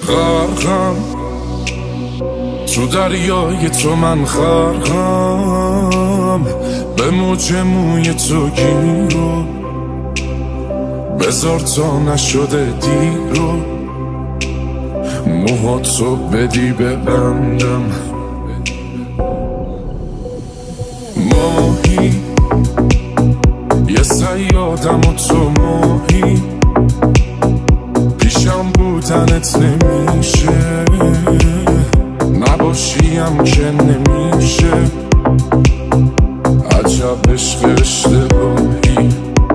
غرقم تو دریای تو، من خرقم به موج موی تو گیرو، بذار تا نشده دیرو، موهاتو بدی ببندم. ماهی یه صیادم و تو ماهی، پیشم بودنت نمیشه، نباشیم که نمیشه. عجب عشق اشتباهی،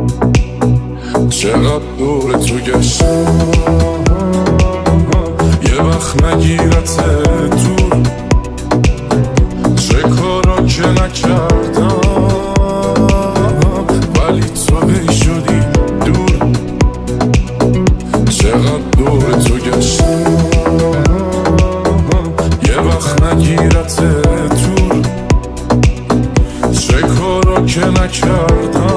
چقدر دور تو گشتم، یه وقت نگیرت دور، چه کارا که نکردم ولی تو هی شدی دور. چقدر دور تو گشتم، یه وقت نگیرت دور، چه کارا که نکردم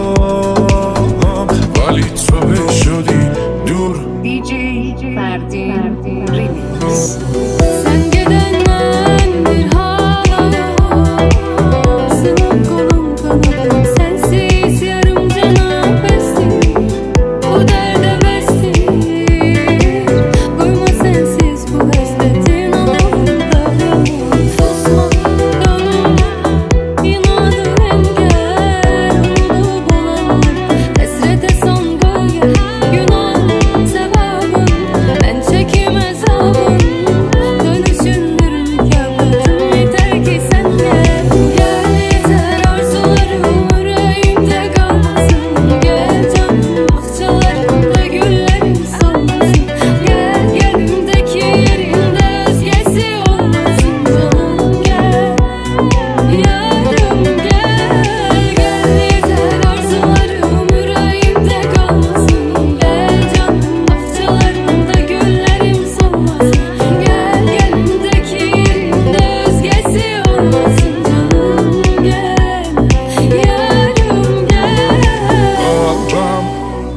ولی تو هی شدی دور. DJ Ferdi Remix. Sen gidenden bir hava, senin kolun kanadım, sensiz yarım canım bestir, bu derde bestir. Koyma sensiz bu hasretin altında, susma dönme, inadım engel oldu bulanlar, hasrete son gölge, günah sevabım, ben çekim hesabım, dönüşündür mükaffatım, yeter ki sen gel. Gel yeter arzularım yüreğimde kalmasın, gel canım bahçelerinde güllerim solmasın, gel gönlümdeki yerinde özgesi olmasın canım, gel yarım gel. Gel yeter arzularım yüreğimde kalmasın, gel canım bahçelerinde güllerim solmasın, gel gönlümdeki yerinde özgesi olmasın canım, gel yarım gel. قلبم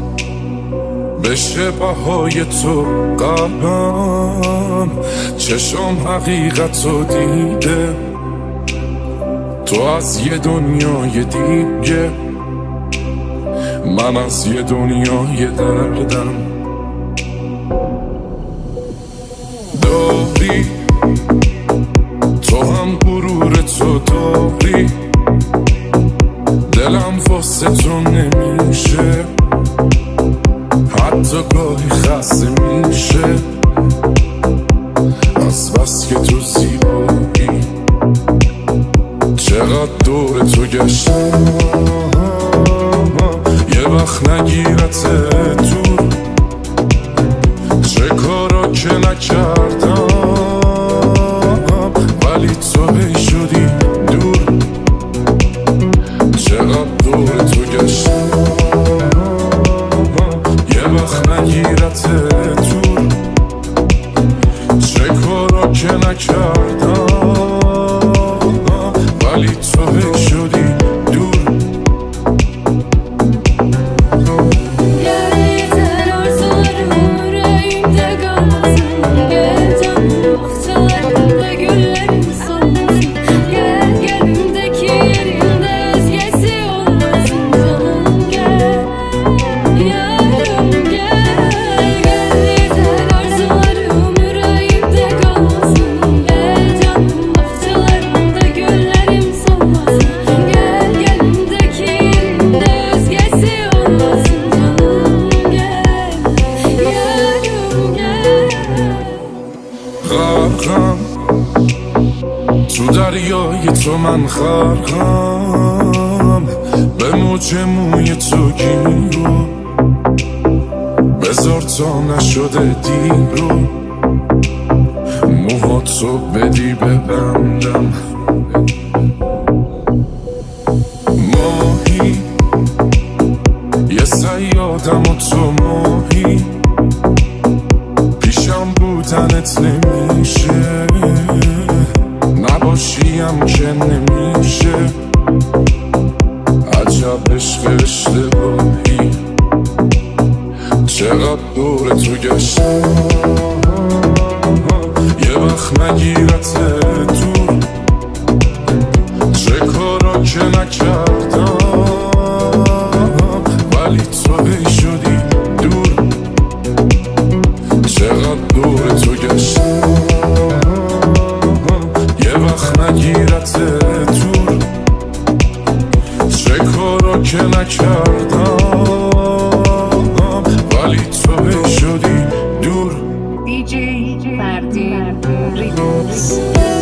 بشه بهای تو، قلبم چشم حقیقت رو دیده، تو از یه دنیای دیگه، من از یه دنیای دردم. داری تو هم غرور تو داری، دلم واسه تو نمیشه، حتی گاهی خسته میشه، از بس که تو زیبایی. چقدر دور تو گشتم، یه وقت نگیرت دور، چه کارا که نکردم ولی تو هی شدی دور. چقدر دور تو گشتم، یه وقت نگیرت دور، چه کارا که نکردم ولی تو هی شدی دور. Gel yeter arzularım yüreğimde kalmasın, gel canım bahçelerinde güllerim solmasın, gel gönlümdeki yerinde özgesi olmasın canım, gel yarım gel. Gel yeter arzularım yüreğimde kalmasın, gel canım bahçelerinde güllerim solmasın, gel gönlümdeki yerinde özgesi olmasın canım, gel yarım gel. غرقم تو دریای تو، من خرقم به موج موی تو گیرو، بذار تا نشده دیرو، موهاتو بدی ببندم. ماهی یه صیادم و تو ماهی، پیشم بودنت نمیشه، نباشیم که نمیشه. عجب عشق اشتباهی، چقدر دور تو گشتم، وقت نگیرت دور، چه کارا که نکردم ولی تو هی شدی دور. چقدر دور تو گشتم یه وقت نگیرت دور، چه کارا که نکردم ولی تو هی شدی دور. دیجی فردین ریمیکس.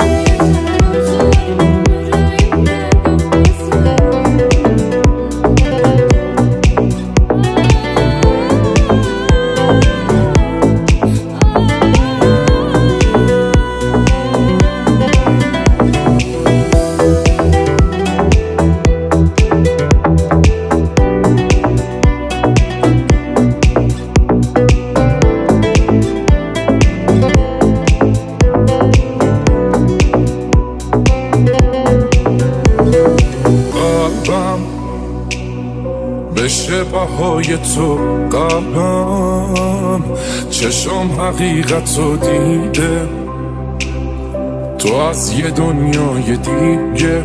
بشه بهای تو قلبم، چشم حقیقت رو دیده، تو از یه دنیای دیگه،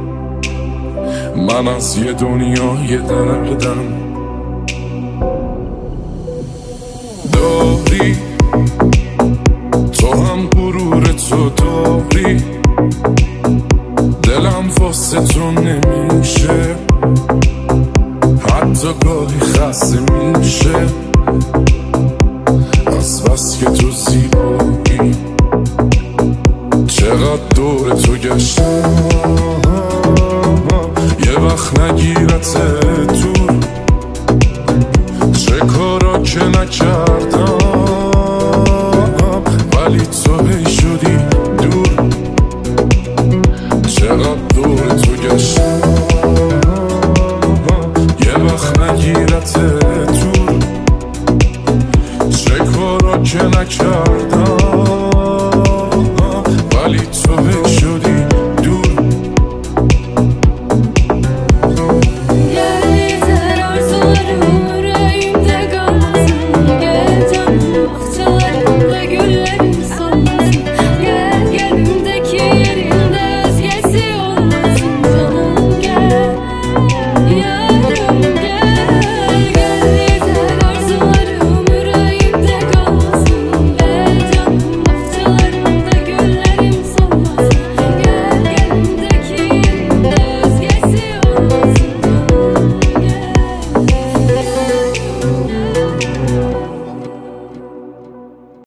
من از یه دنیای دردم. داری تو هم غرور تو داری، دلم واسه تو نمیشه، حتی گاهی خسته میشه از بس که تو زیبایی. چقدر دور تو گشتم یه وقت نگیرت دور، چه کارا که نکردم ولی تو هی شدی دور. چقدر دور تو گشتم یه وقت نگیرت دور، چه کارا که نکردم